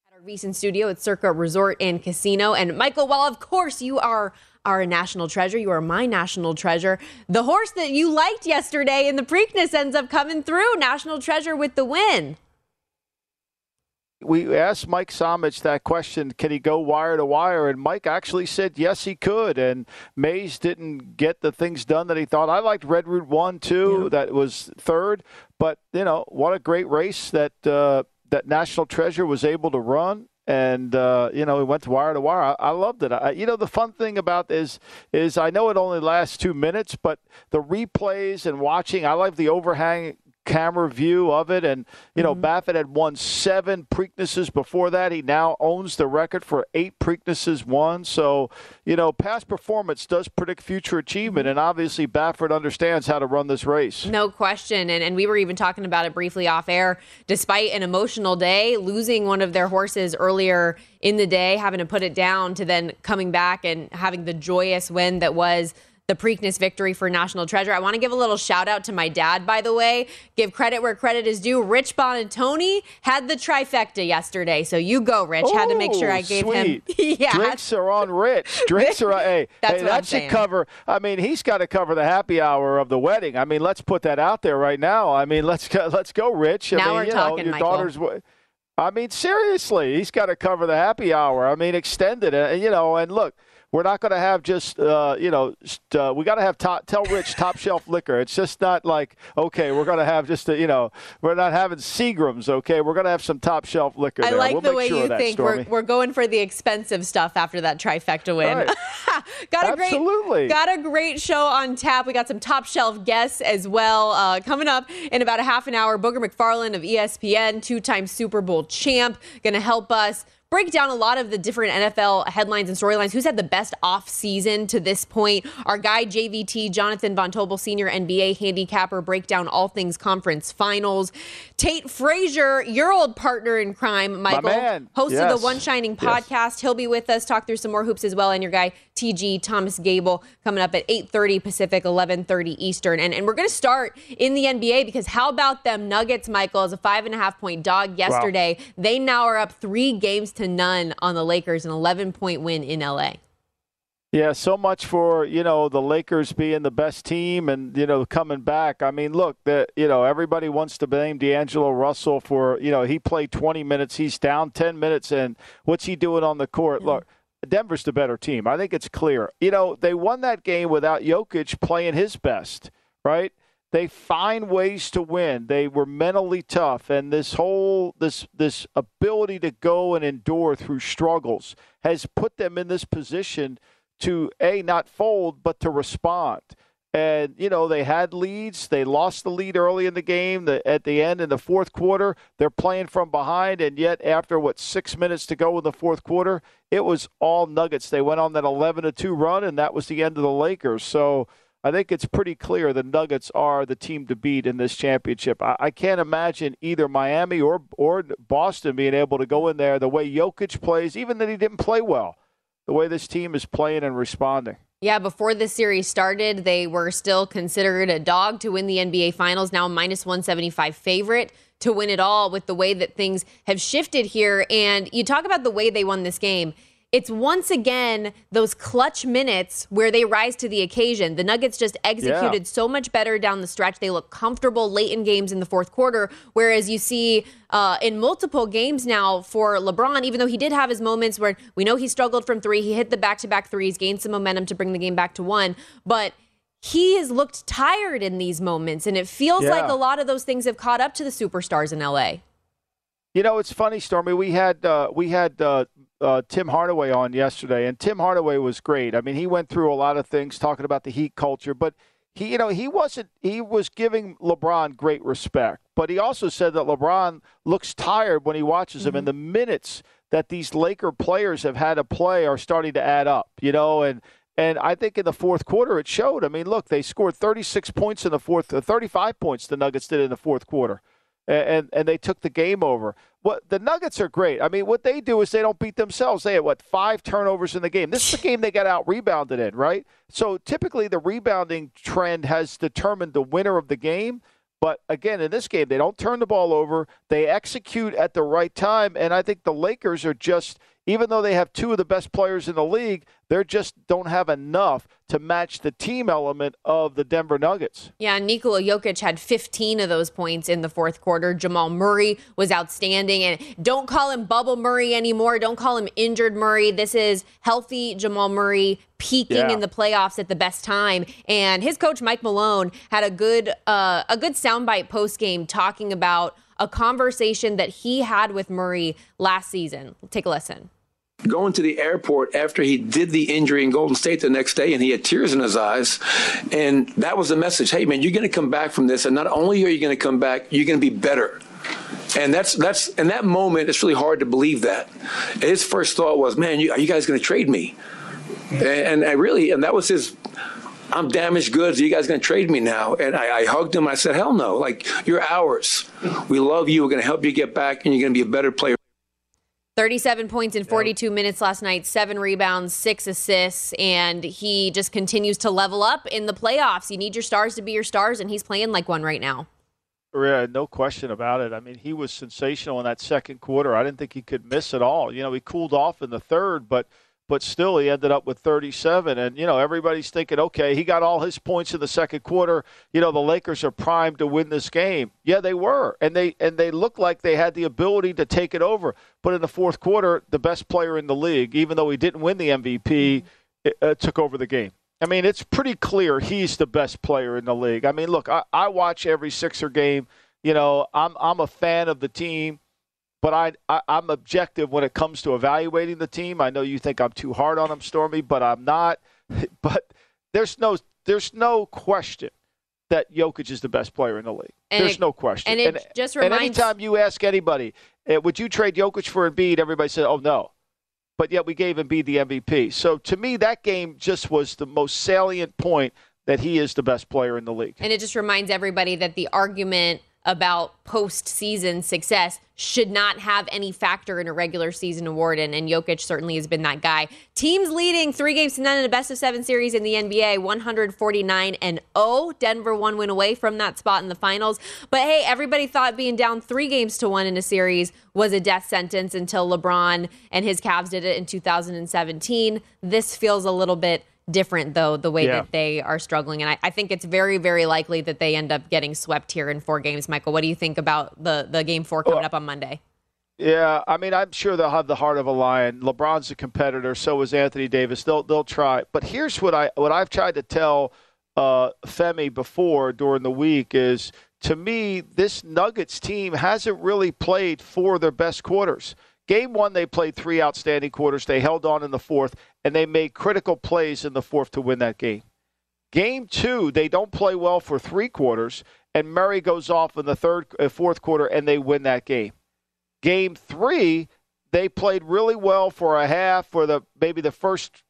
Our VSiN studio at Circa Resort and Casino. And Michael, while of course you are our national treasure, you are my national treasure, the horse that you liked yesterday in the Preakness ends up coming through, national treasure with the win. We asked Mike Somich that question, can he go wire to wire? And Mike actually said yes, he could. And Mays didn't get the things done that he thought. I liked Red Route 1, too. Yeah. That was third. But, you know, what a great race that that National Treasure was able to run. And, you know, he went to wire. I loved it. You know, the fun thing about is I know it only lasts 2 minutes, but the replays and watching, I like the overhang camera view of it. And, you know, Baffert had won 7 Preaknesses before that. He now owns the record for 8 Preaknesses won. So, you know, past performance does predict future achievement. And obviously Baffert understands how to run this race. No question. And we were even talking about it briefly off air. Despite an emotional day, losing one of their horses earlier in the day, having to put it down, to then coming back and having the joyous win that was the Preakness victory for National Treasure. I want to give a little shout out to my dad, by the way. Give credit where credit is due. Rich Bonantoni had the trifecta yesterday. So you go, Rich. Had to make sure I gave him. Yeah. Drinks are on Rich. Drinks are on. Hey, that should cover. I mean, he's got to cover the happy hour of the wedding. I mean, let's put that out there right now. I mean, let's go, Rich. Now we're talking, your Michael. daughter's. I mean, seriously, he's got to cover the happy hour. I mean, extend it. You know, and look. We're not going to have just, we got to have tell Rich top shelf liquor. It's just not like, okay, we're going to have just, we're not having Seagrams, okay? We're going to have some top shelf liquor there. I like the way you think. We're going for the expensive stuff after that trifecta win. Right. Got a great show on tap. We got some top shelf guests as well. Coming up in about a half an hour, Booger McFarland of ESPN, 2-time Super Bowl champ, going to help us break down a lot of the different NFL headlines and storylines. Who's had the best off season to this point? Our guy, JVT, Jonathan Von Tobel, senior NBA handicapper, break down all things conference finals. Tate Frazier, your old partner in crime, Michael, my man. Host Yes. of the One Shining podcast. Yes. He'll be with us, talk through some more hoops as well. And your guy, TG, Thomas Gable, coming up at 8:30 Pacific, 11:30 Eastern. And we're going to start in the NBA because how about them Nuggets, Michael, as a 5.5-point dog yesterday. Wow. They now are up 3 games to none on the Lakers, an 11-point win in LA. Yeah, so much for, the Lakers being the best team and, coming back. I mean, look, everybody wants to blame D'Angelo Russell for, he played 20 minutes. He's down 10 minutes. And what's he doing on the court? Look, Denver's the better team. I think it's clear. They won that game without Jokic playing his best, right? They find ways to win. They were mentally tough, and this ability to go and endure through struggles has put them in this position to not fold, but to respond. And they had leads. They lost the lead early in the game. At the end in the fourth quarter, they're playing from behind, and yet after 6 minutes to go in the fourth quarter, it was all Nuggets. They went on that 11-2 run, and that was the end of the Lakers. So I think it's pretty clear the Nuggets are the team to beat in this championship. I can't imagine either Miami or Boston being able to go in there the way Jokic plays, even that he didn't play well, the way this team is playing and responding. Yeah, before this series started, they were still considered a dog to win the NBA Finals, now a -175 favorite to win it all with the way that things have shifted here. And you talk about the way they won this game. It's once again those clutch minutes where they rise to the occasion. The Nuggets just executed so much better down the stretch. They look comfortable late in games in the fourth quarter, whereas you see in multiple games now for LeBron, even though he did have his moments where we know he struggled from 3, he hit the back-to-back threes, gained some momentum to bring the game back to 1, but he has looked tired in these moments, and it feels like a lot of those things have caught up to the superstars in L.A. It's funny, Stormy. We had Tim Hardaway on yesterday, and Tim Hardaway was great. I mean, he went through a lot of things talking about the Heat culture, but he was giving LeBron great respect, but he also said that LeBron looks tired when he watches him, and the minutes that these Laker players have had to play are starting to add up, and I think in the fourth quarter it showed. I mean, look, they scored 36 points in the fourth, 35 points the Nuggets did in the fourth quarter. And they took the game over. The Nuggets are great. I mean, what they do is they don't beat themselves. They had, 5 turnovers in the game. This is the game they got out-rebounded in, right? So typically the rebounding trend has determined the winner of the game. But again, in this game, they don't turn the ball over. They execute at the right time. And I think the Lakers are just, even though they have two of the best players in the league, they just don't have enough to match the team element of the Denver Nuggets. Yeah, Nikola Jokic had 15 of those points in the fourth quarter. Jamal Murray was outstanding. And don't call him Bubble Murray anymore. Don't call him injured Murray. This is healthy Jamal Murray peaking in the playoffs at the best time. And his coach, Mike Malone, had a good soundbite post-game talking about a conversation that he had with Murray last season. Take a listen. Going to the airport after he did the injury in Golden State the next day, and he had tears in his eyes. And that was the message. Hey, man, you're going to come back from this. And not only are you going to come back, you're going to be better. And that's in that moment, it's really hard to believe that. His first thought was, man, are you guys going to trade me? And that was his, I'm damaged goods. Are you guys going to trade me now? And I hugged him. I said, hell no. Like, you're ours. We love you. We're going to help you get back, and you're going to be a better player. 37 points in 42 minutes last night, 7 rebounds, 6 assists, and he just continues to level up in the playoffs. You need your stars to be your stars, and he's playing like one right now. Yeah, no question about it. I mean, he was sensational in that second quarter. I didn't think he could miss at all. You know, he cooled off in the third, but still he ended up with 37. And, you know, everybody's thinking, okay, he got all his points in the second quarter. You know, the Lakers are primed to win this game. Yeah, they were. And they looked like they had the ability to take it over. But in the fourth quarter, the best player in the league, even though he didn't win the MVP, took over the game. I mean, it's pretty clear he's the best player in the league. I mean, look, I watch every Sixer game. You know, I'm a fan of the team. But I'm objective when it comes to evaluating the team. I know you think I'm too hard on him, Stormy, but I'm not. But there's no question that Jokic is the best player in the league. There's no question. And it just reminds. And anytime you ask anybody, would you trade Jokic for Embiid? Everybody said, oh, no. But yet we gave Embiid the MVP. So to me, that game just was the most salient point that he is the best player in the league. And it just reminds everybody that the argument about postseason success should not have any factor in a regular season award, and Jokic certainly has been that guy. Teams leading 3-0 in a best-of-7 series in the NBA, 149-0. Denver 1 win away from that spot in the finals. But hey, everybody thought being down 3-1 in a series was a death sentence until LeBron and his Cavs did it in 2017. This feels a little bit different, though, the way that they are struggling. And I think it's very, very likely that they end up getting swept here in 4 games. Michael, what do you think about the Game 4 coming up on Monday? Yeah, I mean, I'm sure they'll have the heart of a lion. LeBron's a competitor. So is Anthony Davis. They'll try. But here's what I've tried to tell Femi before during the week is, to me, this Nuggets team hasn't really played 4 of their best quarters. Game 1, they played 3 outstanding quarters. They held on in the fourth, and they made critical plays in the fourth to win that game. Game 2, they don't play well for 3 quarters, and Murray goes off in the fourth quarter, and they win that game. Game 3, they played really well for a half, for maybe the first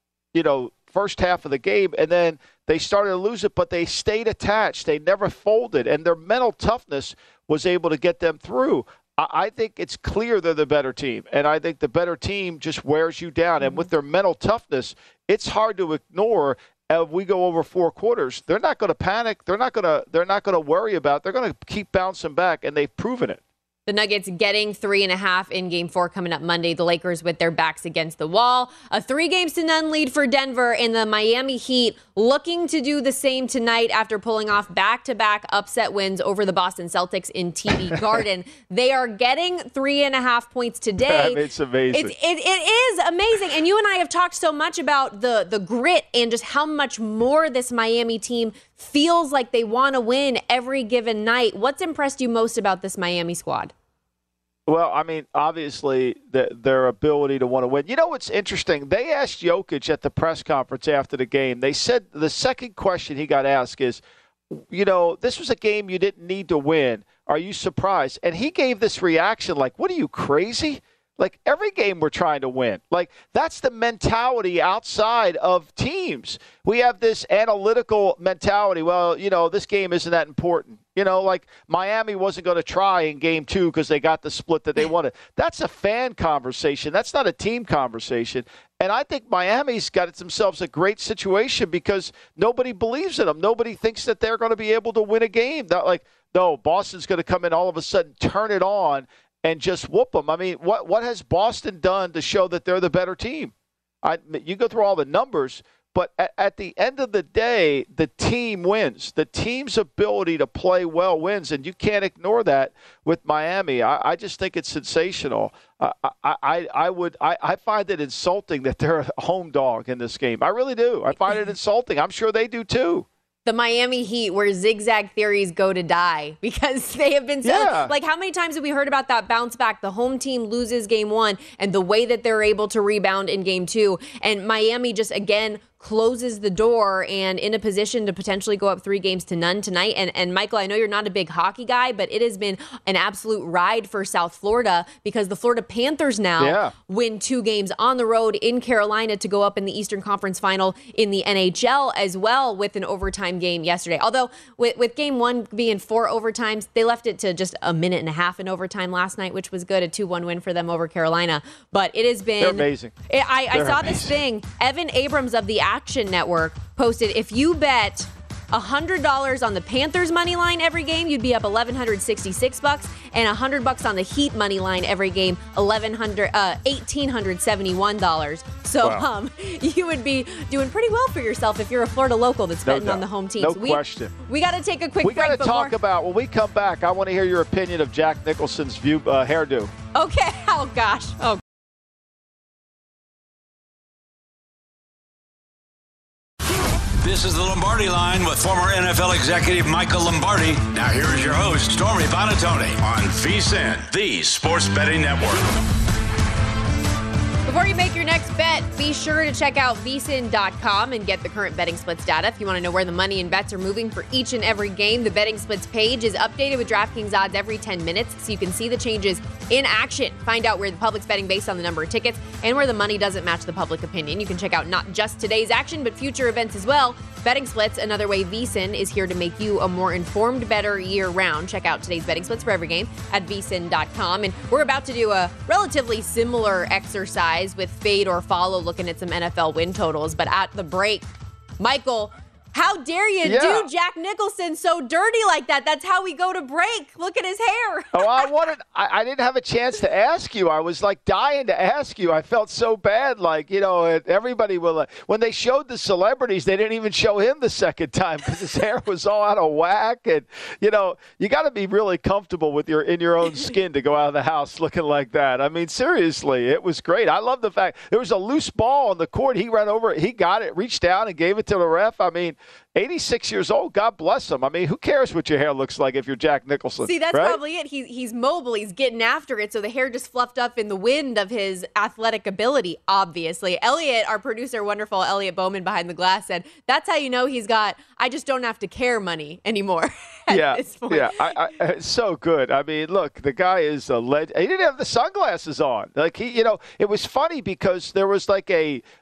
half of the game, and then they started to lose it, but they stayed attached. They never folded, and their mental toughness was able to get them through. I think it's clear they're the better team, and I think the better team just wears you down. And with their mental toughness, it's hard to ignore. If we go over 4 quarters, they're not going to panic. They're not going to worry about it. They're going to keep bouncing back, and they've proven it. The Nuggets getting 3.5 in Game 4 coming up Monday. The Lakers with their backs against the wall. A 3-0 lead for Denver, and the Miami Heat looking to do the same tonight after pulling off back-to-back upset wins over the Boston Celtics in TD Garden. They are getting 3.5 points today. It's amazing. It is amazing. And you and I have talked so much about the grit and just how much more this Miami team feels like they want to win every given night. What's impressed you most about this Miami squad? Well, I mean, obviously, their ability to want to win. You know what's interesting? They asked Jokic at the press conference after the game. They said the second question he got asked is, you know, this was a game you didn't need to win. Are you surprised? And he gave this reaction like, what are you, crazy? Like, every game we're trying to win. Like, that's the mentality outside of teams. We have this analytical mentality. Well, you know, this game isn't that important. You know, like Miami wasn't going to try in game 2 because they got the split that they wanted. That's a fan conversation. That's not a team conversation. And I think Miami's got themselves a great situation because nobody believes in them. Nobody thinks that they're going to be able to win a game. Not like, no, Boston's going to come in all of a sudden, turn it on, and just whoop them. I mean, what has Boston done to show that they're the better team? You go through all the numbers, but at the end of the day, the team wins. The team's ability to play well wins, and you can't ignore that with Miami. I just think it's sensational. I find it insulting that they're a home dog in this game. I really do. I find it insulting. I'm sure they do too. The Miami Heat, where zigzag theories go to die because they have been like, how many times have we heard about that bounce back? The home team loses game 1 and the way that they're able to rebound in game 2, and Miami just again closes the door and in a position to potentially go up 3-0 tonight. And Michael, I know you're not a big hockey guy, but it has been an absolute ride for South Florida because the Florida Panthers now win 2 games on the road in Carolina to go up in the Eastern Conference Final in the NHL as well with an overtime game yesterday. Although with game 1 being 4 overtimes, they left it to just a minute and a half in overtime last night, which was good, a 2-1 win for them over Carolina. But it has been... They're amazing. I saw this thing. Evan Abrams of the Action Network posted, if you bet $100 on the Panthers money line every game, you'd be up $1,166, and $100 on the Heat money line every game, $1,871. So you would be doing pretty well for yourself if you're a Florida local that's betting on the home team. No question. We got to take a quick break. We got to talk about, when we come back, I want to hear your opinion of Jack Nicholson's hairdo. Okay. Oh, gosh. Oh, This is the Lombardi Line with former NFL executive Michael Lombardi. Now here is your host, Stormy Buonantony, on VSiN, the Sports Betting Network. Before you make your next bet, be sure to check out vsin.com and get the current betting splits data. If you want to know where the money and bets are moving for each and every game, the betting splits page is updated with DraftKings odds every 10 minutes so you can see the changes in action. Find out where the public's betting based on the number of tickets and where the money doesn't match the public opinion. You can check out not just today's action, but future events as well. Betting splits, another way VSiN is here to make you a more informed bettor year-round. Check out today's betting splits for every game at vsin.com. And we're about to do a relatively similar exercise with fade or follow, looking at some NFL win totals. But at the break, Michael, how dare you do Jack Nicholson so dirty like that? That's how we go to break. Look at his hair. I didn't have a chance to ask you. I was like dying to ask you. I felt so bad. Like, everybody will. When they showed the celebrities, they didn't even show him the second time because his hair was all out of whack. And, you got to be really comfortable with in your own skin to go out of the house looking like that. I mean, seriously, it was great. I love the fact there was a loose ball on the court. He ran over it. He got it, reached down and gave it to the ref. I mean, 86 years old, God bless him. I mean, who cares what your hair looks like if you're Jack Nicholson? See, that's right? probably it. He's mobile. He's getting after it. So the hair just fluffed up in the wind of his athletic ability, obviously. Elliot, our producer, wonderful Elliot Bowman behind the glass, said, that's how you know he's got, I just don't have to care money anymore at this point. Yeah, it's so good. I mean, look, the guy is a legend. He didn't have the sunglasses on. Like, it was funny because there was like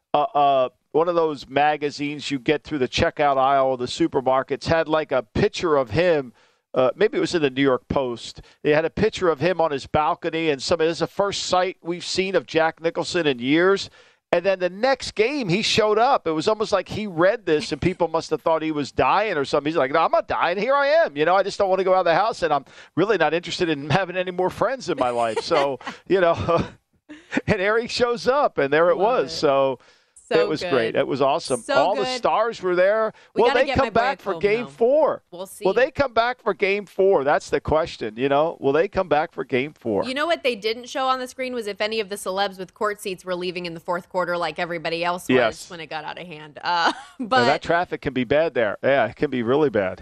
one of those magazines you get through the checkout aisle of the supermarkets had like a picture of him. Maybe it was in the New York Post. They had a picture of him on his balcony, and this is the first sight we've seen of Jack Nicholson in years. And then the next game, he showed up. It was almost like he read this, and people must have thought he was dying or something. He's like, no, I'm not dying. Here I am. I just don't want to go out of the house, and I'm really not interested in having any more friends in my life. So, and there he shows up, and there it was. So it was great. It was awesome. All the stars were there. Will they come back for Game 4? We'll see. Will they come back for Game 4? That's the question. Will they come back for Game 4? You know what they didn't show on the screen was if any of the celebs with court seats were leaving in the fourth quarter like everybody else was when it got out of hand. But that traffic can be bad there. Yeah, it can be really bad.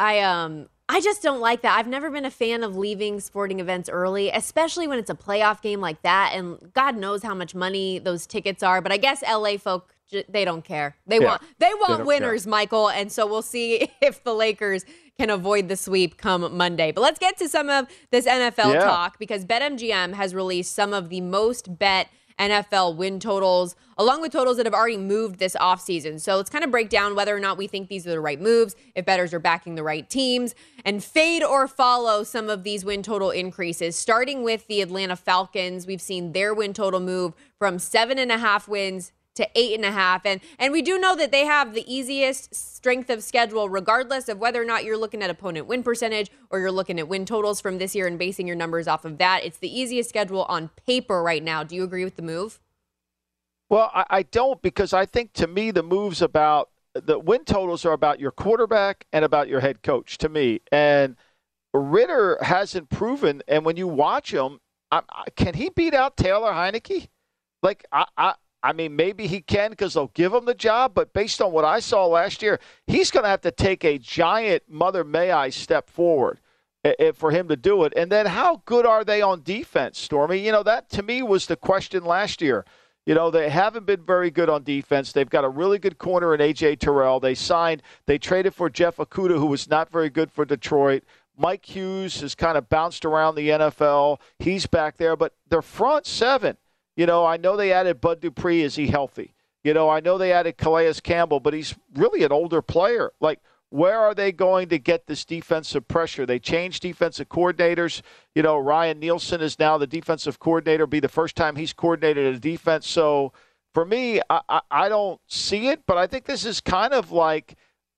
I just don't like that. I've never been a fan of leaving sporting events early, especially when it's a playoff game like that. And God knows how much money those tickets are. But I guess LA folk, they don't care. They want winners, Michael. And so we'll see if the Lakers can avoid the sweep come Monday. But let's get to some of this NFL talk because BetMGM has released some of the most bet NFL win totals, along with totals that have already moved this offseason. So let's kind of break down whether or not we think these are the right moves, if bettors are backing the right teams, and fade or follow some of these win total increases. Starting with the Atlanta Falcons, we've seen their win total move from 7.5 wins to 8.5. And we do know that they have the easiest strength of schedule, regardless of whether or not you're looking at opponent win percentage or you're looking at win totals from this year and basing your numbers off of that. It's the easiest schedule on paper right now. Do you agree with the move? Well, I don't, because I think, to me, the move's about the win totals are about your quarterback and about your head coach, to me. And Ritter hasn't proven, and when you watch him, can he beat out Taylor Heineke? Like, I mean, maybe he can because they'll give him the job, but based on what I saw last year, he's going to have to take a giant Mother May I step forward for him to do it. And then how good are they on defense, Stormy? You know, that to me was the question last year. You know, they haven't been very good on defense. They've got a really good corner in A.J. Terrell. They traded for Jeff Okudah, who was not very good for Detroit. Mike Hughes has kind of bounced around the NFL. He's back there, but their front seven, you know, I know they added Bud Dupree. Is he healthy? You know, I know they added Calais Campbell, but he's really an older player. Like, where are they going to get this defensive pressure? They changed defensive coordinators. You know, Ryan Nielsen is now the defensive coordinator. It'll be the first time he's coordinated a defense. So, for me, I don't see it, but I think this is kind of like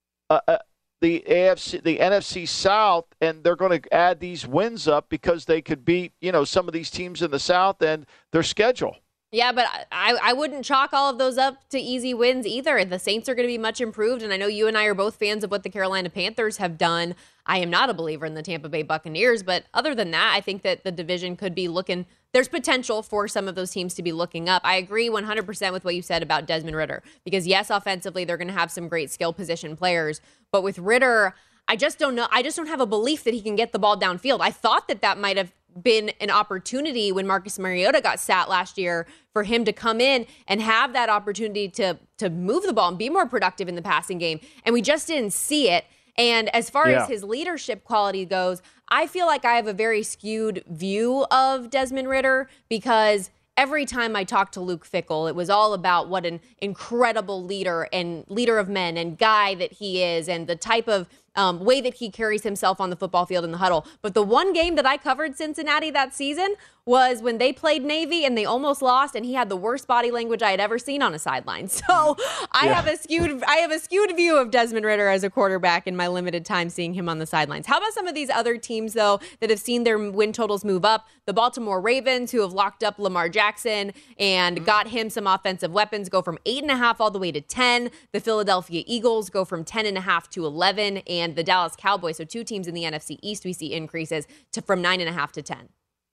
the NFC South, and they're going to add these wins up because they could beat, you know, some of these teams in the South and their schedule. Yeah, but I wouldn't chalk all of those up to easy wins either. The Saints are going to be much improved, and I know you and I are both fans of what the Carolina Panthers have done. I am not a believer in the Tampa Bay Buccaneers, but other than that, I think that the division could be looking – there's potential for some of those teams to be looking up. I agree 100% with what you said about Desmond Ridder because, yes, offensively, they're going to have some great skill position players, but with Ridder, I just don't know. I just don't have a belief that he can get the ball downfield. I thought that might have been an opportunity when Marcus Mariota got sat last year for him to come in and have that opportunity to move the ball and be more productive in the passing game. And we just didn't see it. And as far as his leadership quality goes, I feel like I have a very skewed view of Desmond Ridder because every time I talked to Luke Fickell, it was all about what an incredible leader and leader of men and guy that he is and the type of way that he carries himself on the football field in the huddle. But the one game that I covered Cincinnati that season was when they played Navy and they almost lost, and he had the worst body language I had ever seen on a sideline. So I have a skewed view of Desmond Ridder as a quarterback in my limited time seeing him on the sidelines. How about some of these other teams, though, that have seen their win totals move up? The Baltimore Ravens, who have locked up Lamar Jackson and got him some offensive weapons, go from 8.5 all the way to 10. The Philadelphia Eagles go from 10.5 to 11. And the Dallas Cowboys, so two teams in the NFC East, we see increases from 9.5 to 10.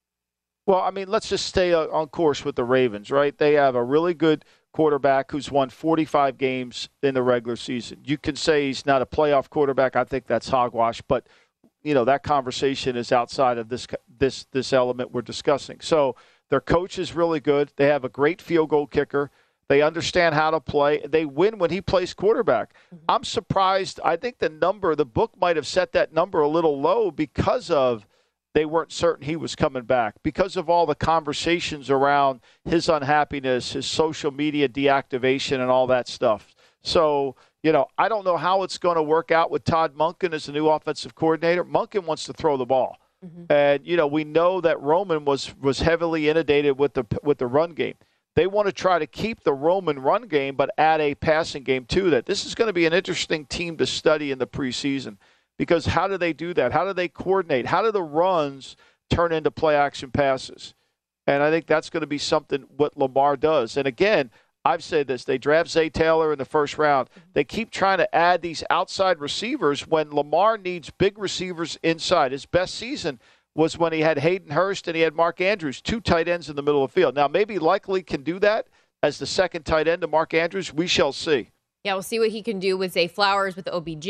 Well, I mean, let's just stay on course with the Ravens, right? They have a really good quarterback who's won 45 games in the regular season. You can say he's not a playoff quarterback. I think that's hogwash, but you know that conversation is outside of this element we're discussing. So their coach is really good. They have a great field goal kicker. They understand how to play. They win when he plays quarterback. Mm-hmm. I'm surprised. I think the book might have set that number a little low because of they weren't certain he was coming back, because of all the conversations around his unhappiness, his social media deactivation, and all that stuff. So, you know, I don't know how it's going to work out with Todd Monken as the new offensive coordinator. Monken wants to throw the ball. Mm-hmm. And, you know, we know that Roman was heavily inundated with the run game. They want to try to keep the Roman run game, but add a passing game to that. This is going to be an interesting team to study in the preseason because how do they do that? How do they coordinate? How do the runs turn into play-action passes? And I think that's going to be something what Lamar does. And, again, I've said this. They draft Zay Taylor in the first round. They keep trying to add these outside receivers when Lamar needs big receivers inside. His best season was when he had Hayden Hurst and he had Mark Andrews, two tight ends in the middle of the field. Now, maybe Likely can do that as the second tight end to Mark Andrews. We shall see. Yeah, we'll see what he can do with Zay Flowers, with OBJ.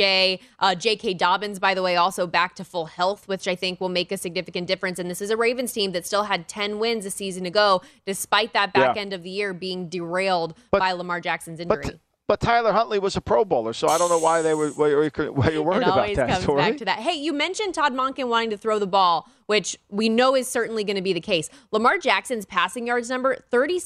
J.K. Dobbins, by the way, also back to full health, which I think will make a significant difference. And this is a Ravens team that still had 10 wins a season ago, despite that back end of the year being derailed by Lamar Jackson's injury. But Tyler Huntley was a Pro Bowler, so I don't know why you're worried about that. It always comes back to that. Hey, you mentioned Todd Monken wanting to throw the ball, which we know is certainly going to be the case. Lamar Jackson's passing yards number,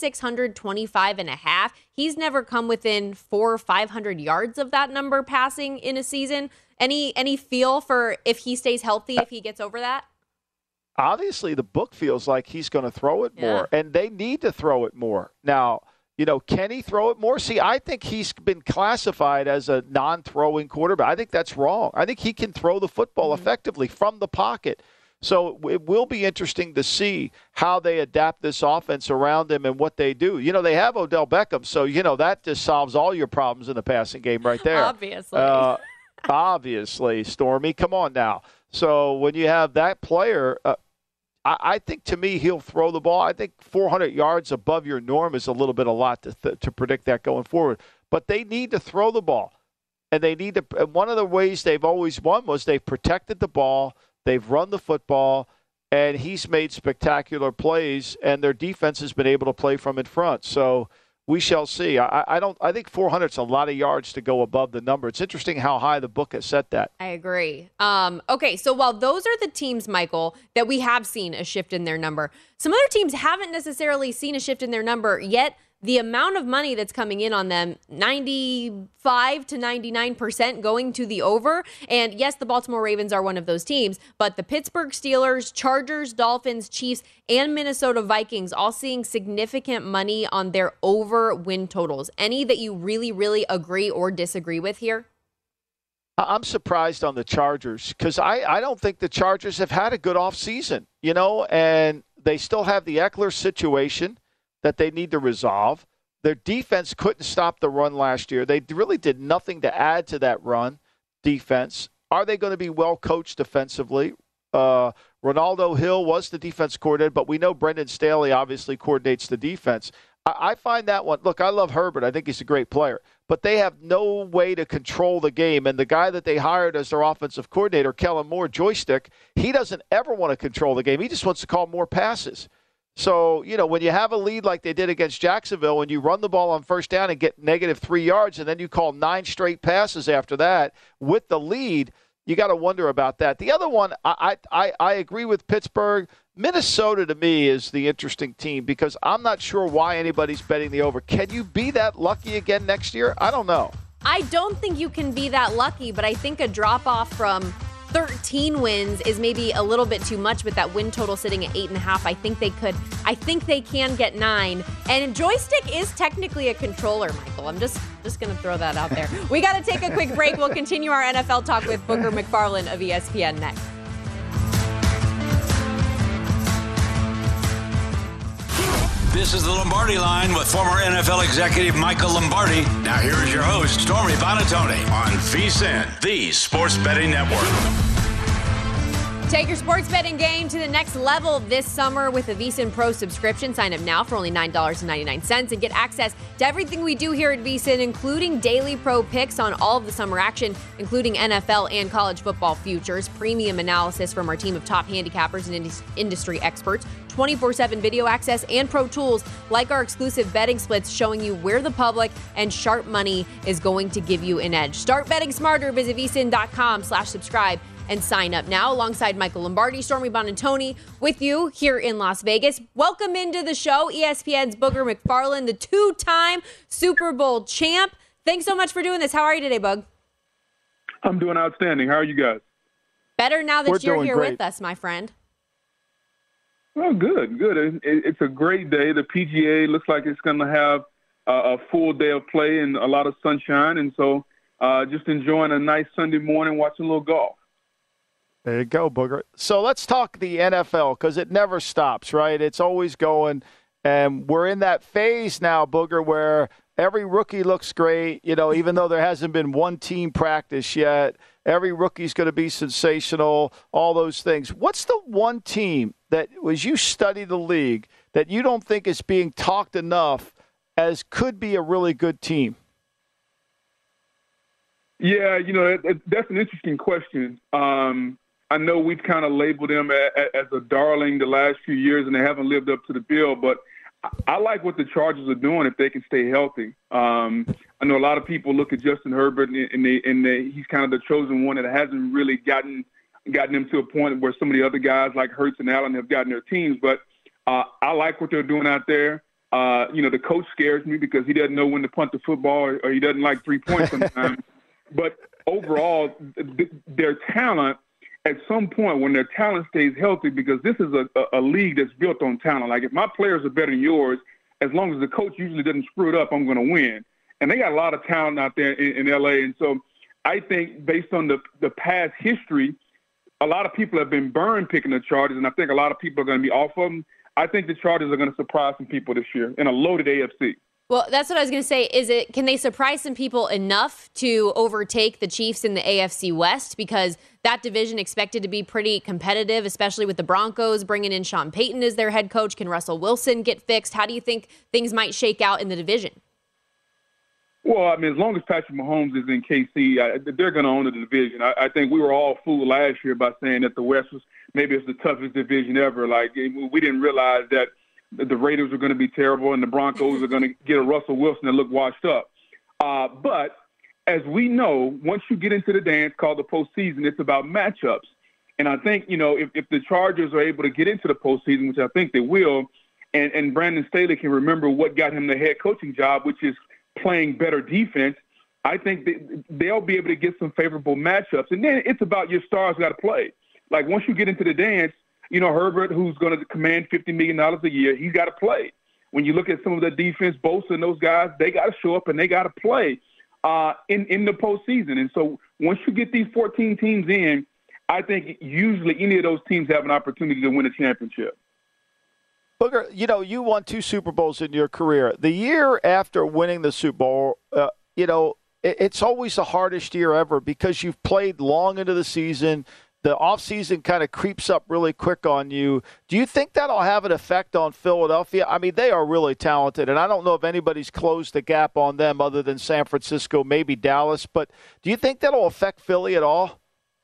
3,625.5. He's never come within 400 or 500 yards of that number passing in a season. Any feel for if he stays healthy, if he gets over that? Obviously, the book feels like he's going to throw it more, and they need to throw it more. Now, can he throw it more? See, I think he's been classified as a non-throwing quarterback. I think that's wrong. I think he can throw the football effectively from the pocket. So it will be interesting to see how they adapt this offense around him and what they do. They have Odell Beckham, so, that just solves all your problems in the passing game right there. Obviously. Obviously, Stormy. Come on now. So when you have that player I think, to me, he'll throw the ball. I think 400 yards above your norm is a little bit a lot to predict that going forward. But they need to throw the ball. And they need to – one of the ways they've always won was they've protected the ball, they've run the football, and he's made spectacular plays, and their defense has been able to play from in front. So we shall see. I think 400 is a lot of yards to go above the number. It's interesting how high the book has set that. I agree. Okay, so while those are the teams, Michael, that we have seen a shift in their number, some other teams haven't necessarily seen a shift in their number, yet the amount of money that's coming in on them, 95 to 99% going to the over. And yes, the Baltimore Ravens are one of those teams, but the Pittsburgh Steelers, Chargers, Dolphins, Chiefs, and Minnesota Vikings all seeing significant money on their over win totals. Any that you really, really agree or disagree with here? I'm surprised on the Chargers because I don't think the Chargers have had a good offseason, and they still have the Eckler situation that they need to resolve. Their defense couldn't stop the run last year. They really did nothing to add to that run defense. Are they going to be well coached defensively? Ronaldo Hill was the defense coordinator, but we know Brendan Staley obviously coordinates the defense. I find that one, look, I love Herbert. I think he's a great player, but they have no way to control the game. And the guy that they hired as their offensive coordinator, Kellen Moore, joystick, he doesn't ever want to control the game. He just wants to call more passes. So, when you have a lead like they did against Jacksonville, when you run the ball on first down and get -3 yards, and then you call 9 straight passes after that with the lead, you got to wonder about that. The other one, I agree with Pittsburgh. Minnesota, to me, is the interesting team because I'm not sure why anybody's betting the over. Can you be that lucky again next year? I don't know. I don't think you can be that lucky, but I think a drop-off from 13 wins is maybe a little bit too much with that win total sitting at 8.5. I think they can get 9. And joystick is technically a controller, Michael. I'm just going to throw that out there. We got to take a quick break. We'll continue our NFL talk with Booker McFarland of ESPN next. This is the Lombardi Line with former NFL executive Michael Lombardi. Now here is your host, Stormy Buonantony on VSiN, the Sports Betting Network. Take your sports betting game to the next level this summer with a VSiN Pro subscription. Sign up now for only $9.99 and get access to everything we do here at VSiN, including daily pro picks on all of the summer action, including NFL and college football futures, premium analysis from our team of top handicappers and industry experts, 24/7 video access, and pro tools like our exclusive betting splits showing you where the public and sharp money is going to give you an edge. Start betting smarter. Visit vsin.com/subscribe and sign up now. Alongside Michael Lombardi, Stormy Buonantony with you here in Las Vegas. Welcome into the show, ESPN's Booker McFarland, the 2-time Super Bowl champ. Thanks so much for doing this. How are you today, Bug? I'm doing outstanding. How are you guys? Better now that you're here great with us, my friend. Oh, good. It's a great day. The PGA looks like it's going to have a full day of play and a lot of sunshine. And so just enjoying a nice Sunday morning, watching a little golf. There you go, Booger. So let's talk the NFL because it never stops, right? It's always going. And we're in that phase now, Booger, where every rookie looks great, even though there hasn't been one team practice yet. Every rookie's going to be sensational, all those things. What's the one team that, as you study the league, that you don't think is being talked enough as could be a really good team? Yeah, that's an interesting question. I know we've kind of labeled them as a darling the last few years, and they haven't lived up to the bill. But I like what the Chargers are doing if they can stay healthy. I know a lot of people look at Justin Herbert and he's kind of the chosen one that hasn't really gotten them to a point where some of the other guys like Hurts and Allen have gotten their teams. But I like what they're doing out there. The coach scares me because he doesn't know when to punt the football or he doesn't like 3 points sometimes. But overall, their talent, at some point when their talent stays healthy, because this is a league that's built on talent. Like if my players are better than yours, as long as the coach usually doesn't screw it up, I'm going to win. And they got a lot of talent out there in L.A. And so I think based on the past history, a lot of people have been burned picking the Chargers, and I think a lot of people are going to be off of them. I think the Chargers are going to surprise some people this year in a loaded AFC. Well, that's what I was going to say. Can they surprise some people enough to overtake the Chiefs in the AFC West? Because that division expected to be pretty competitive, especially with the Broncos bringing in Sean Payton as their head coach. Can Russell Wilson get fixed? How do you think things might shake out in the division? Well, I mean, as long as Patrick Mahomes is in KC, they're going to own the division. I think we were all fooled last year by saying that the West was maybe it's the toughest division ever. Like, we didn't realize that the Raiders are going to be terrible and the Broncos are going to get a Russell Wilson that look washed up. But as we know, once you get into the dance called the postseason, it's about matchups. And I think, if the Chargers are able to get into the postseason, which I think they will, and Brandon Staley can remember what got him the head coaching job, which is playing better defense, I think they'll be able to get some favorable matchups. And then it's about your stars got to play. Like once you get into the dance, Herbert, who's going to command $50 million a year, he's got to play. When you look at some of the defense, Bosa and those guys, they got to show up and they got to play in the postseason. And so once you get these 14 teams in, I think usually any of those teams have an opportunity to win a championship. Booger, you won 2 Super Bowls in your career. The year after winning the Super Bowl, it's always the hardest year ever because you've played long into the season. The offseason kind of creeps up really quick on you. Do you think that'll have an effect on Philadelphia? I mean, they are really talented, and I don't know if anybody's closed the gap on them other than San Francisco, maybe Dallas. But do you think that'll affect Philly at all?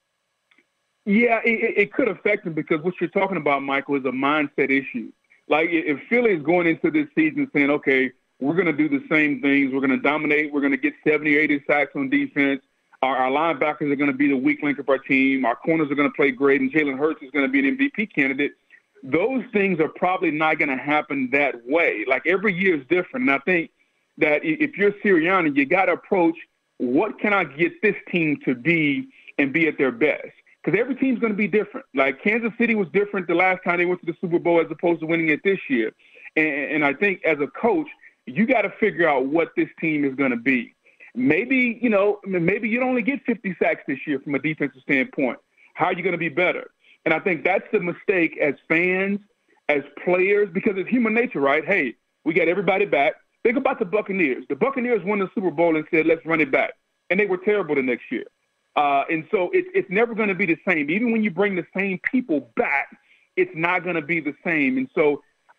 Yeah, it could affect them because what you're talking about, Michael, is a mindset issue. Like if Philly is going into this season saying, okay, we're going to do the same things. We're going to dominate. We're going to get 70 or 80 sacks on defense. Our linebackers are going to be the weak link of our team. Our corners are going to play great, and Jalen Hurts is going to be an MVP candidate. Those things are probably not going to happen that way. Like every year is different. And I think that if you're Sirianni, you got to approach what can I get this team to be and be at their best. Because every team's going to be different. Like Kansas City was different the last time they went to the Super Bowl as opposed to winning it this year. And I think as a coach, you got to figure out what this team is going to be. Maybe you only get 50 sacks this year from a defensive standpoint. How are you going to be better? And I think that's the mistake as fans, as players, because it's human nature, right? Hey, we got everybody back. Think about the Buccaneers. The Buccaneers won the Super Bowl and said, let's run it back. And they were terrible the next year. And so it's never going to be the same. Even when you bring the same people back, it's not going to be the same. And so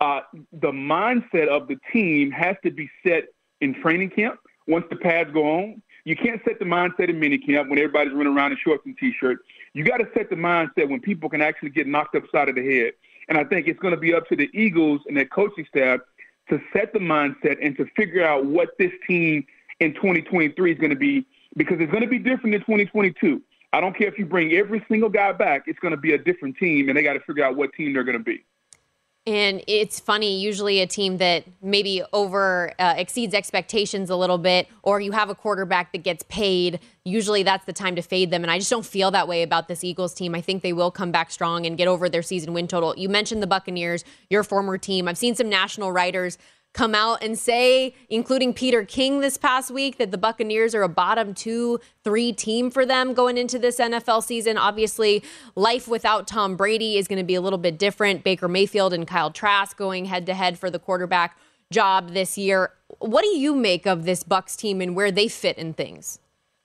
the mindset of the team has to be set in training camp. Once the pads go on, you can't set the mindset in minicamp when everybody's running around in shorts and T-shirts. You got to set the mindset when people can actually get knocked upside of the head. And I think it's going to be up to the Eagles and their coaching staff to set the mindset and to figure out what this team in 2023 is going to be, because it's going to be different than 2022. I don't care if you bring every single guy back, it's going to be a different team, and they got to figure out what team they're going to be. And it's funny, usually a team that maybe exceeds expectations a little bit, or you have a quarterback that gets paid, usually that's the time to fade them. And I just don't feel that way about this Eagles team. I think they will come back strong and get over their season win total. You mentioned the Buccaneers, your former team. I've seen some national writers come out and say, including Peter King this past week, that the Buccaneers are a bottom 2-3 team for them going into this NFL season. Obviously, life without Tom Brady is going to be a little bit different. Baker Mayfield and Kyle Trask going head-to-head for the quarterback job this year. What do you make of this Bucs team and where they fit in things?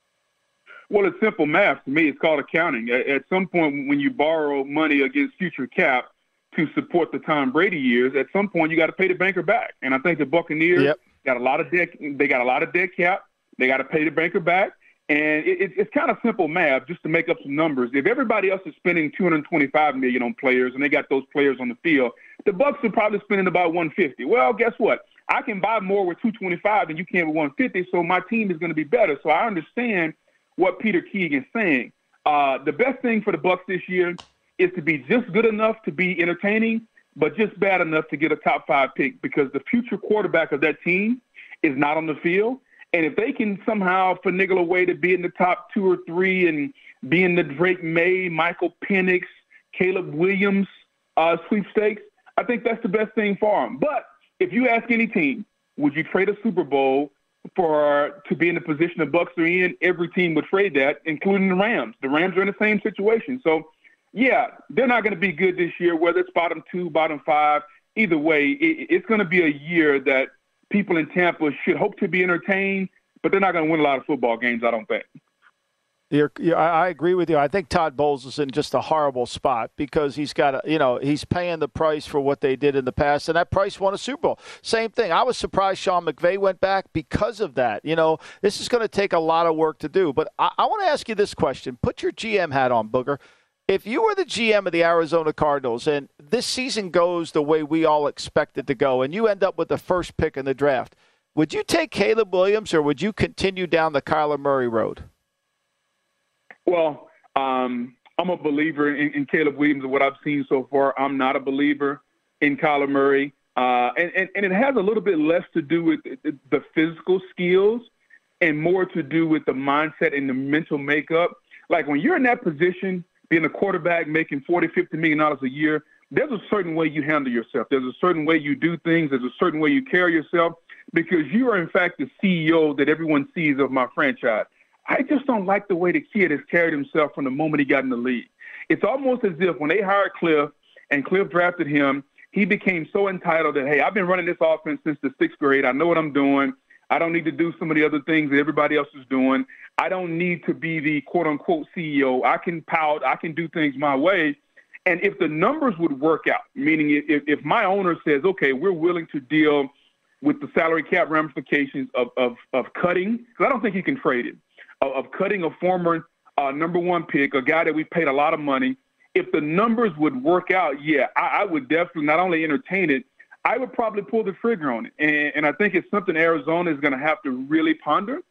Well, it's simple math. To me, it's called accounting. At some point, when you borrow money against future cap to support the Tom Brady years, at some point you got to pay the banker back. And I think the Buccaneers got a lot of debt. They got a lot of dead cap. They got to pay the banker back. And it's kind of simple math, just to make up some numbers. If everybody else is spending $225 million on players, and they got those players on the field, the Bucs are probably spending about $150. Well, guess what? I can buy more with $225 than you can with $150, so my team is going to be better. So I understand what Peter Keegan is saying. The best thing for the Bucs this year is to be just good enough to be entertaining, but just bad enough to get a top 5 pick, because the future quarterback of that team is not on the field. And if they can somehow finagle a way to be in the top 2 or 3 and be in the Drake May, Michael Penix, Caleb Williams sweepstakes, I think that's the best thing for them. But if you ask any team, would you trade a Super Bowl to be in the position the Bucs are in? Every team would trade that, including the Rams. The Rams are in the same situation. So, yeah, they're not going to be good this year, whether it's bottom 2, bottom 5. Either way, it's going to be a year that people in Tampa should hope to be entertained, but they're not going to win a lot of football games, I don't think. I agree with you. I think Todd Bowles is in just a horrible spot because he's got he's paying the price for what they did in the past, and that price won a Super Bowl. Same thing. I was surprised Sean McVay went back because of that. This is going to take a lot of work to do. But I want to ask you this question. Put your GM hat on, Booger. If you were the GM of the Arizona Cardinals and this season goes the way we all expect it to go and you end up with the first pick in the draft, would you take Caleb Williams or would you continue down the Kyler Murray road? Well, I'm a believer in Caleb Williams and what I've seen so far. I'm not a believer in Kyler Murray. And it has a little bit less to do with the physical skills and more to do with the mindset and the mental makeup. Like when you're in that position, being a quarterback, making $40, $50 million a year, there's a certain way you handle yourself. There's a certain way you do things. There's a certain way you carry yourself because you are, in fact, the CEO that everyone sees of my franchise. I just don't like the way the kid has carried himself from the moment he got in the league. It's almost as if when they hired Cliff and Cliff drafted him, he became so entitled that, hey, I've been running this offense since the 6th grade. I know what I'm doing. I don't need to do some of the other things that everybody else is doing. I don't need to be the quote-unquote CEO. I can pout. I can do things my way. And if the numbers would work out, meaning if my owner says, okay, we're willing to deal with the salary cap ramifications of cutting, because I don't think he can trade it, of cutting a former number 1 pick, a guy that we paid a lot of money, if the numbers would work out, yeah, I would definitely not only entertain it, I would probably pull the trigger on it. And I think it's something Arizona is going to have to really ponder.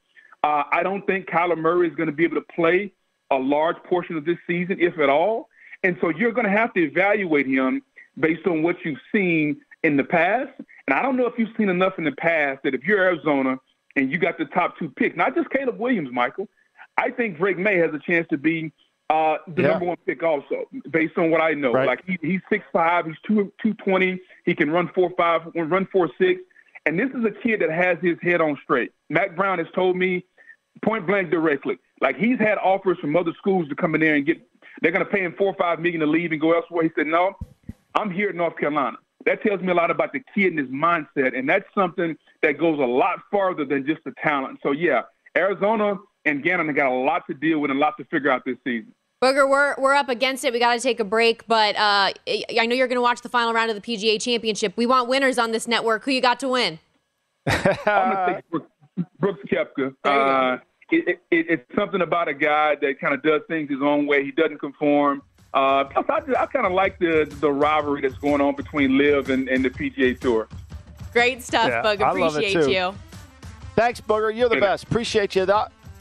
I don't think Kyler Murray is going to be able to play a large portion of this season, if at all. And so you're going to have to evaluate him based on what you've seen in the past. And I don't know if you've seen enough in the past that if you're Arizona and you got the top 2 picks, not just Caleb Williams, Michael, I think Drake May has a chance to be the number 1 pick also, based on what I know. Right. Like he's 6'5", he's 220, he can run 4.5, run 4.6, and this is a kid that has his head on straight. Mac Brown has told me point blank directly, like he's had offers from other schools to come in there and they're going to pay him $4 or $5 million to leave and go elsewhere. He said, no, I'm here at North Carolina. That tells me a lot about the kid and his mindset, and that's something that goes a lot farther than just the talent. So, yeah, Arizona and Gannon have got a lot to deal with and a lot to figure out this season. Booger, we're up against it. We got to take a break, but I know you're going to watch the final round of the PGA Championship. We want winners on this network. Who you got to win? I'm going to take Brooks Koepka. It's something about a guy that kind of does things his own way. He doesn't conform. I kind of like the rivalry that's going on between LIV and the PGA Tour. Great stuff, Booger. Appreciate you. Thanks, Booger. You're the best. Appreciate you.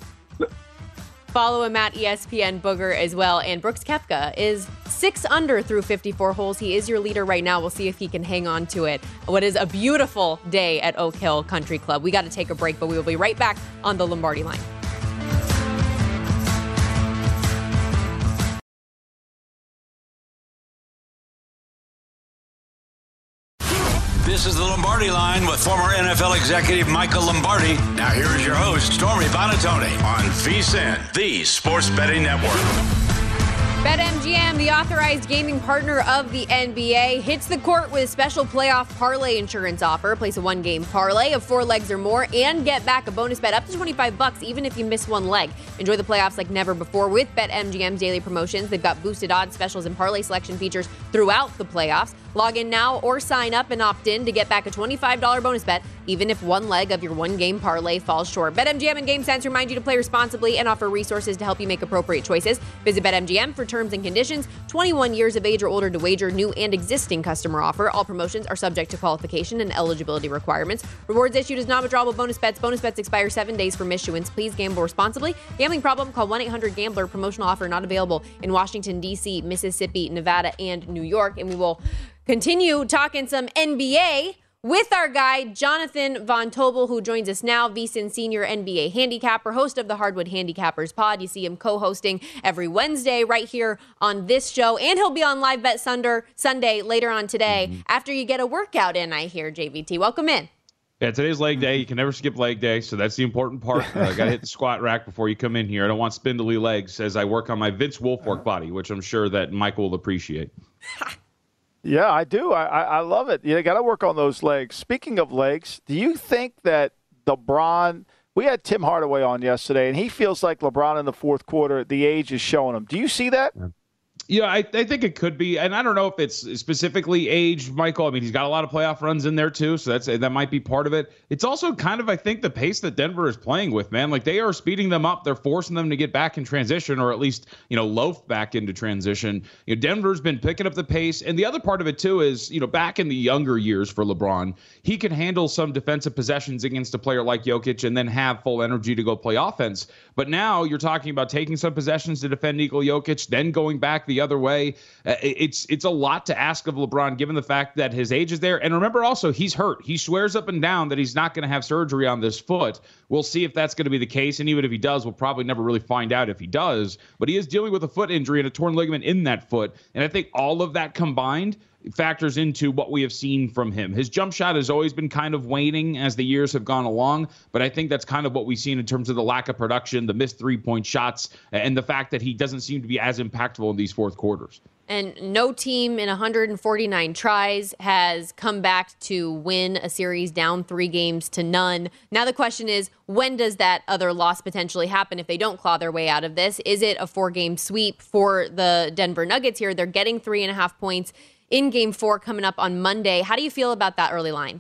Follow him at ESPN Booger as well. And Brooks Koepka is 6 under through 54 holes. He is your leader right now. We'll see if he can hang on to it. What is a beautiful day at Oak Hill Country Club. We got to take a break, but we will be right back on the Lombardi Line. This is the Lombardi Line with former NFL executive Michael Lombardi. Now here is your host, Stormy Buonantony, on VSiN, the Sports Betting Network. BetMGM, the authorized gaming partner of the NBA, hits the court with a special playoff parlay insurance offer. Place a 1-game parlay of 4 legs or more and get back a bonus bet up to $25 even if you miss 1 leg. Enjoy the playoffs like never before with BetMGM's daily promotions. They've got boosted odds, specials, and parlay selection features throughout the playoffs. Log in now or sign up and opt in to get back a $25 bonus bet, even if one leg of your one-game parlay falls short. BetMGM and GameSense remind you to play responsibly and offer resources to help you make appropriate choices. Visit BetMGM for terms and conditions. 21 years of age or older to wager. New and existing customer offer. All promotions are subject to qualification and eligibility requirements. Rewards issued as non-withdrawable bonus bets. Bonus bets expire 7 days from issuance. Please gamble responsibly. Gambling problem? Call 1-800-GAMBLER. Promotional offer not available in Washington, D.C., Mississippi, Nevada, and New York. And we will continue talking some NBA with our guy, Jonathan Von Tobel, who joins us now, VSiN senior NBA handicapper, host of the Hardwood Handicappers pod. You see him co-hosting every Wednesday right here on this show, and he'll be on Live Bet Sunday later on today after you get a workout in, I hear, JVT. Welcome in. Yeah, today's leg day. You can never skip leg day, so that's the important part. I got to hit the squat rack before you come in here. I don't want spindly legs as I work on my Vince Wilfork body, which I'm sure that Michael will appreciate. Yeah, I do. I love it. You got to work on those legs. Speaking of legs, do you think that LeBron – we had Tim Hardaway on yesterday, and he feels like LeBron in the fourth quarter, the age is showing him. Do you see that? Yeah, I think it could be, and I don't know if it's specifically age, Michael. I mean, he's got a lot of playoff runs in there too, so that might be part of it. It's also kind of, I think, the pace that Denver is playing with, man. Like, they are speeding them up. They're forcing them to get back in transition, or at least, loaf back into transition. Denver's been picking up the pace, and the other part of it too is, back in the younger years for LeBron, he could handle some defensive possessions against a player like Jokic and then have full energy to go play offense. But now you're talking about taking some possessions to defend Nikola Jokic, then going back the other way. It's a lot to ask of LeBron, given the fact that his age is there. And remember also, he's hurt. He swears up and down that he's not going to have surgery on this foot. We'll see if that's going to be the case. And even if he does, we'll probably never really find out if he does. But he is dealing with a foot injury and a torn ligament in that foot. And I think all of that combined factors into what we have seen from him. His jump shot has always been kind of waning as the years have gone along, but I think that's kind of what we've seen in terms of the lack of production, the missed three-point shots, and the fact that he doesn't seem to be as impactful in these fourth quarters. And no team in 149 tries has come back to win a series down 3-0. Now the question is, when does that other loss potentially happen if they don't claw their way out of this? Is it a 4-game sweep for the Denver Nuggets here? They're getting 3.5 points in Game 4 coming up on Monday. How do you feel about that early line?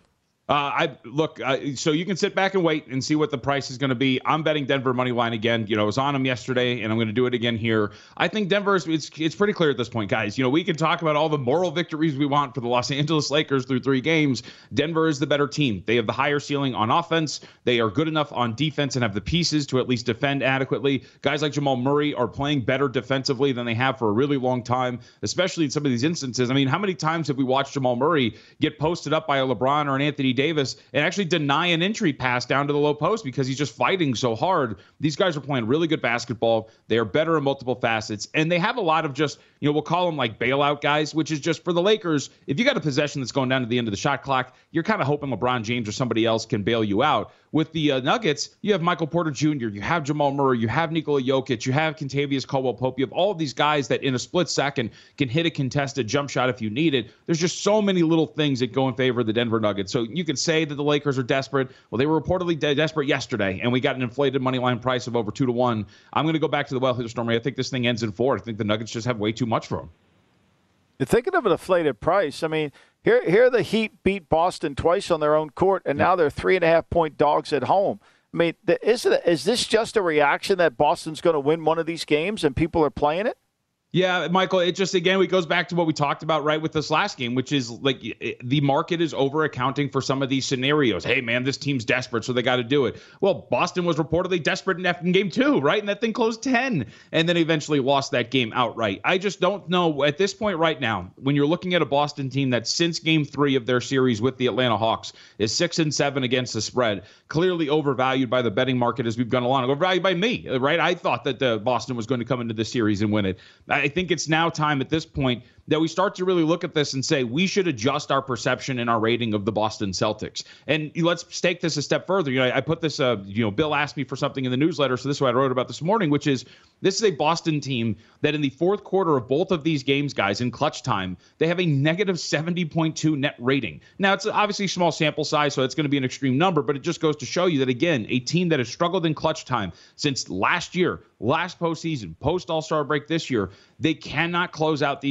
So you can sit back and wait and see what the price is going to be. I'm betting Denver money line again. I was on them yesterday, and I'm going to do it again here. I think Denver it's pretty clear at this point, guys. We can talk about all the moral victories we want for the Los Angeles Lakers through 3 games. Denver is the better team. They have the higher ceiling on offense. They are good enough on defense and have the pieces to at least defend adequately. Guys like Jamal Murray are playing better defensively than they have for a really long time, especially in some of these instances. I mean, how many times have we watched Jamal Murray get posted up by a LeBron or an Anthony Davis and actually deny an entry pass down to the low post because he's just fighting so hard? These guys are playing really good basketball. They are better in multiple facets, and they have a lot of just, we'll call them like bailout guys, which is just for the Lakers. If you got a possession that's going down to the end of the shot clock, you're kind of hoping LeBron James or somebody else can bail you out. With the Nuggets, you have Michael Porter Jr., you have Jamal Murray, you have Nikola Jokic, you have Kentavious Caldwell-Pope. You have all of these guys that in a split second can hit a contested jump shot if you need it. There's just so many little things that go in favor of the Denver Nuggets. So you could say that the Lakers are desperate. Well, they were reportedly desperate yesterday, and we got an inflated money line price of over 2-1. I'm going to go back to the well here, Stormy. I think this thing ends in 4. I think the Nuggets just have way too much for them. You're thinking of an inflated price. I mean, here the Heat beat Boston twice on their own court, and now they're 3.5-point dogs at home. I mean, is this just a reaction that Boston's going to win one of these games and people are playing it? Yeah, Michael, it just, again, it goes back to what we talked about right with this last game, which is like the market is over accounting for some of these scenarios. Hey, man, this team's desperate, so they got to do it. Well, Boston was reportedly desperate in game 2, right? And that thing closed 10 and then eventually lost that game outright. I just don't know at this point right now, when you're looking at a Boston team that since game 3 of their series with the Atlanta Hawks is 6-7 against the spread, clearly overvalued by the betting market as we've gone along, overvalued by me, right? I thought that Boston was going to come into this series and win it. I think it's now time at this point that we start to really look at this and say we should adjust our perception and our rating of the Boston Celtics. And let's take this a step further. I put this, Bill asked me for something in the newsletter, so this is what I wrote about this morning, which is this is a Boston team that in the fourth quarter of both of these games, guys, in clutch time, they have a negative 70.2 net rating. Now, it's obviously small sample size, so it's going to be an extreme number, but it just goes to show you that, again, a team that has struggled in clutch time since last year, last postseason, post-All-Star break this year, they cannot close out these games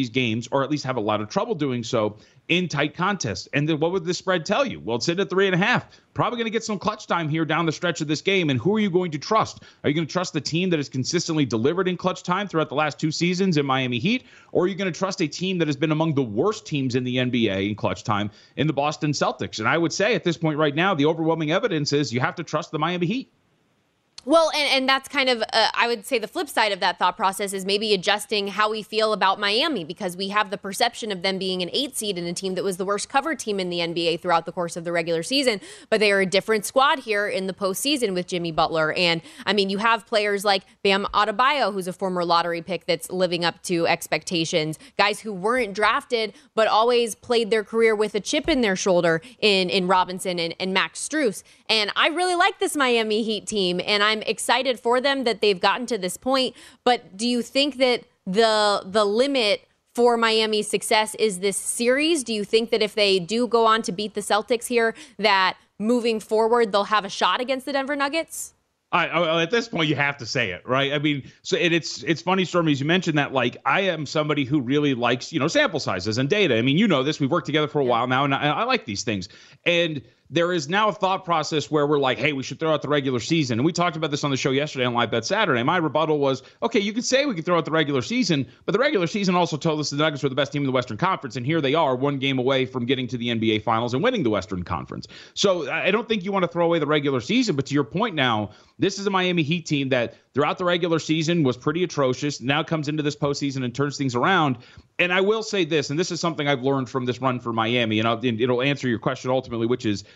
games, or at least have a lot of trouble doing so in tight contests. And then what would the spread tell you? Well, it's sitting at 3.5. Probably going to get some clutch time here down the stretch of this game. And who are you going to trust? Are you going to trust the team that has consistently delivered in clutch time throughout the last 2 seasons in Miami Heat? Or are you going to trust a team that has been among the worst teams in the NBA in clutch time in the Boston Celtics? And I would say at this point right now, the overwhelming evidence is you have to trust the Miami Heat. Well, and that's kind of, I would say the flip side of that thought process is maybe adjusting how we feel about Miami, because we have the perception of them being an 8 seed and a team that was the worst covered team in the NBA throughout the course of the regular season. But they are a different squad here in the postseason with Jimmy Butler. And I mean, you have players like Bam Adebayo, who's a former lottery pick that's living up to expectations. Guys who weren't drafted, but always played their career with a chip in their shoulder in Robinson and Max Strus. And I really like this Miami Heat team, and I'm excited for them that they've gotten to this point. But do you think that the limit for Miami's success is this series? Do you think that if they do go on to beat the Celtics here, that moving forward they'll have a shot against the Denver Nuggets? At this point, you have to say it, right? I mean, so it's funny, Stormy, as you mentioned that, like, I am somebody who really likes, sample sizes and data. I mean, this, we've worked together for a while now, and I like these things. And there is now a thought process where we're like, hey, we should throw out the regular season. And we talked about this on the show yesterday on Live Bet Saturday. My rebuttal was, okay, you could say we could throw out the regular season, but the regular season also told us the Nuggets were the best team in the Western Conference, and here they are 1 game away from getting to the NBA Finals and winning the Western Conference. So I don't think you want to throw away the regular season, but to your point now, this is a Miami Heat team that throughout the regular season was pretty atrocious, now comes into this postseason and turns things around. And I will say this, and this is something I've learned from this run for Miami, and it'll answer your question ultimately, which is,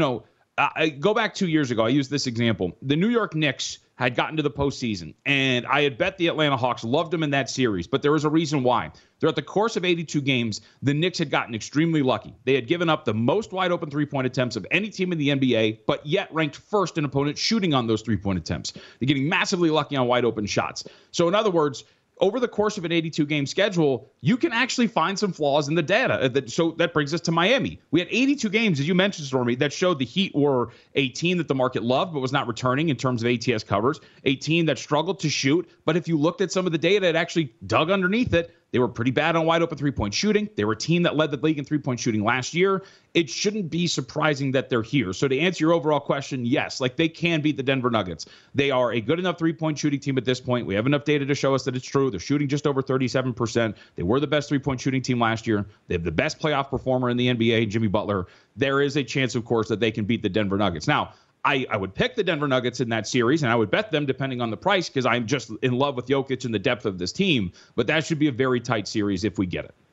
I go back 2 years ago. I used this example. The New York Knicks had gotten to the postseason, and I had bet the Atlanta Hawks, loved them in that series, but there was a reason why. Throughout the course of 82 games, the Knicks had gotten extremely lucky. They had given up the most wide-open three-point attempts of any team in the NBA, but yet ranked first in opponent shooting on those three-point attempts. They're getting massively lucky on wide-open shots. So in other words, over the course of an 82-game schedule, you can actually find some flaws in the data. So that brings us to Miami. We had 82 games, as you mentioned, Stormy, that showed the Heat were a team that the market loved but was not returning in terms of ATS covers, a team that struggled to shoot. But if you looked at some of the data, it actually dug underneath it. They were pretty bad on wide-open three-point shooting. They were a team that led the league in three-point shooting last year. It shouldn't be surprising that they're here. So to answer your overall question, yes, they can beat the Denver Nuggets. They are a good enough three-point shooting team at this point. We have enough data to show us that it's true. They're shooting just over 37%. They were the best three-point shooting team last year. They have the best playoff performer in the NBA, Jimmy Butler. There is a chance, of course, that they can beat the Denver Nuggets. Now, I would pick the Denver Nuggets in that series, and I would bet them depending on the price because I'm just in love with Jokic and the depth of this team. But that should be a very tight series if we get it.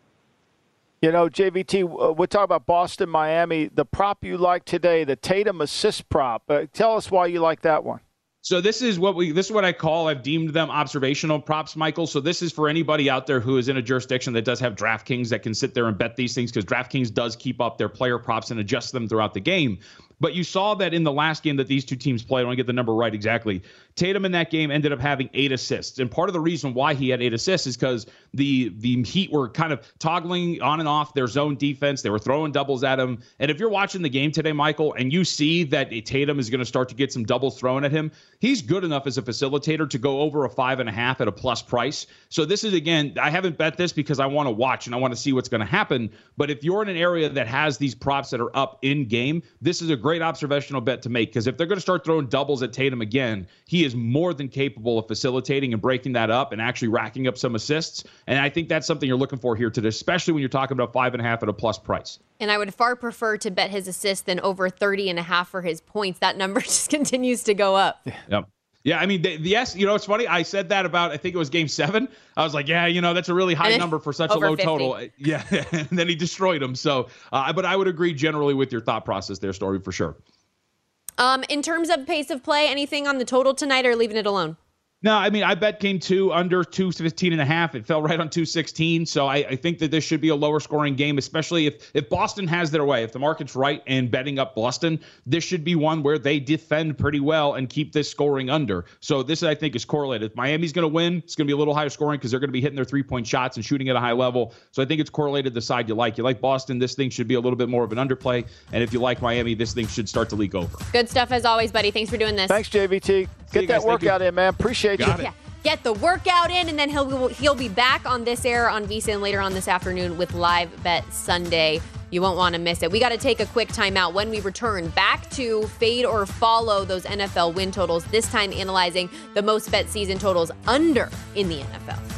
JVT, we're talking about Boston, Miami. The prop you like today, the Tatum assist prop. Tell us why you like that one. So this is what I call, I've deemed them observational props, Michael. So this is for anybody out there who is in a jurisdiction that does have DraftKings that can sit there and bet these things, because DraftKings does keep up their player props and adjust them throughout the game. But you saw that in the last game that these two teams played, I want to get the number right exactly, Tatum in that game ended up having 8 assists. And part of the reason why he had 8 assists is because the Heat were kind of toggling on and off their zone defense. They were throwing doubles at him. And if you're watching the game today, Michael, and you see that Tatum is going to start to get some doubles thrown at him, he's good enough as a facilitator to go over a 5.5 at a plus price. So this is, again, I haven't bet this because I want to watch and I want to see what's going to happen. But if you're in an area that has these props that are up in game, this is a great observational bet to make, because if they're going to start throwing doubles at Tatum again, he is more than capable of facilitating and breaking that up and actually racking up some assists. And I think that's something you're looking for here today, especially when you're talking about 5.5 at a plus price. And I would far prefer to bet his assists than over 30.5 for his points. That number just continues to go up. Yep. Yeah, I mean, yes, it's funny. I said that about, I think it was Game 7. I was like, yeah, that's a really high number for such a low 50. total. Yeah, and then he destroyed him. So, but I would agree generally with your thought process there, Story, for sure. In terms of pace of play, anything on the total tonight or leaving it alone? No, I mean, I bet Game 2 under 215.5. It fell right on 216. So I think that this should be a lower scoring game, especially if Boston has their way. If the market's right and betting up Boston, this should be one where they defend pretty well and keep this scoring under. So this, I think, is correlated. If Miami's going to win, it's going to be a little higher scoring because they're going to be hitting their three-point shots and shooting at a high level. So I think it's correlated the side you like. You like Boston, this thing should be a little bit more of an underplay. And if you like Miami, this thing should start to leak over. Good stuff as always, buddy. Thanks for doing this. Thanks, JVT. Get that workout in, man. Appreciate you. Got it. Yeah. get the workout in, and then he'll be back on this air on VSiN later on this afternoon with Live Bet Sunday. You won't want to miss it. We got to take a quick timeout. When we return, back to fade or follow those NFL win totals, this time analyzing the most bet season totals under in the NFL.